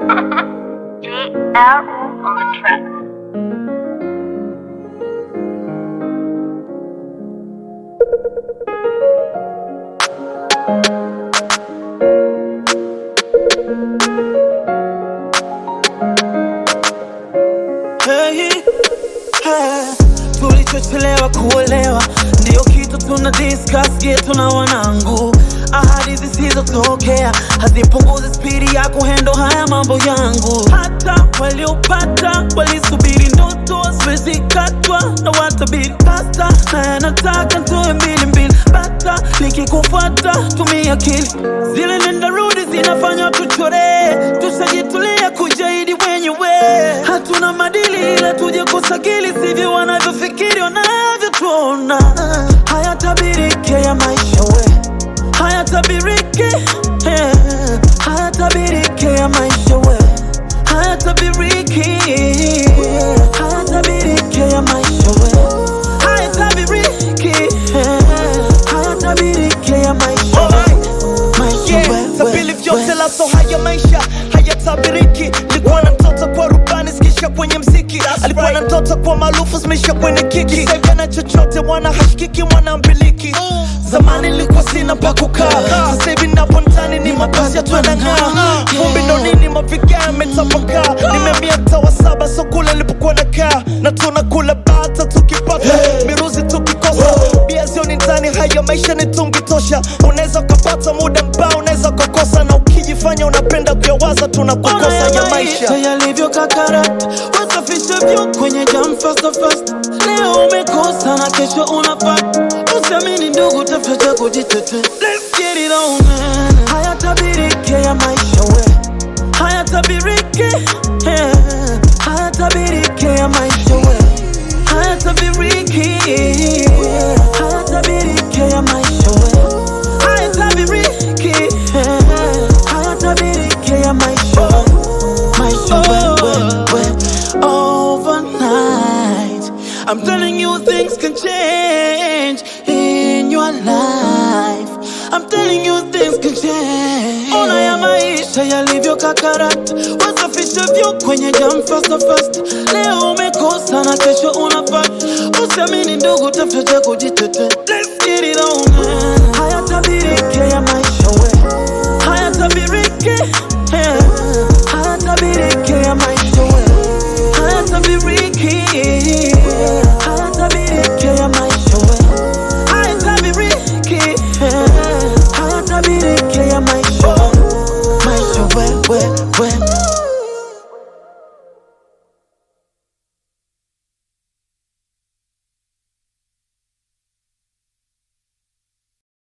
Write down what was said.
DL on the track. Hey, tulichochelewa kuolewa ndio kitu tuna discuss geto na wanangu. Ahadi zisizotokea hazipunguzi spidi ya kuhendo haya mambo yangu. Hata waliopata walisubiri ndoto zimezikatwa na watabiri pasta, na nataka ntoe mbili bata nikikufuata tumia akili. Zile nenda rudi zinafanya tuchore, tushajitulia kujaidi wenyewe. Hatuna madili ila tuje kusakili, sivyo wanavyofikiri wanavyotuona. Hayatabirike ya maisha we, hayatabirike, hayatabirike ya maisha we, hayatabirike, hayatabirike ya maisha we, hayatabirike, hayatabirike ya maisha we, maisha we. Sabili vyote laso haya maisha hayatabiriki. Likuwa na mtoto kwa rubani skisha kwenye mziki, alikuwa na mtoto kwa maarufu zimesha kwenye kiki. Saidia na chochote mwana hashikiki mwana mbiliki. Zamani nilikuwa sina pa kukaa, sasa hivi napo ndani ni mabasi yanang'aa. Vumbi ndo nini mavigaa yametapakaa. Nimehamia mtaa wa 7 so kule nilipokuwa nakaa, na tunakula bata tukipata miruzi tukikosa. Bia zioni ndani haya maisha ni tungi tosha. Unaweza ukapata muda mbao unaweza kukosa, na ukijifanya unapenda kuyawaza tunakukosa ya maisha. Yalivyo kakarata wasafisha vyo kwenye jam fast. Leo umekosa na kesho unafata. Usiamini ndugu, tafuta kujitetea. Let's get it on man. Hayatabirike ya maisha we, hayatabirike, hayatabirike ya maisha we, hayatabirike, hayatabirike ya maisha we, hayatabirike, hayatabirike ya maisha we, maisha we. Overnight I'm telling you things can change in your life. I'm telling you things can change. Ona ya maisha yalivyo kakarata, wasafisha vyo kwenye jam fast. Leo umekosa na kesho unafata. Usiamini ndugu, tafuta kujitetea. Let's get it on man. Hayatabirike ya maisha we, hayatabirike, hayatabirike ya maisha we, hayatabirike, hayatabirike ya maisha we, hayatabirike, hayatabirike ya maisha we, maisha we.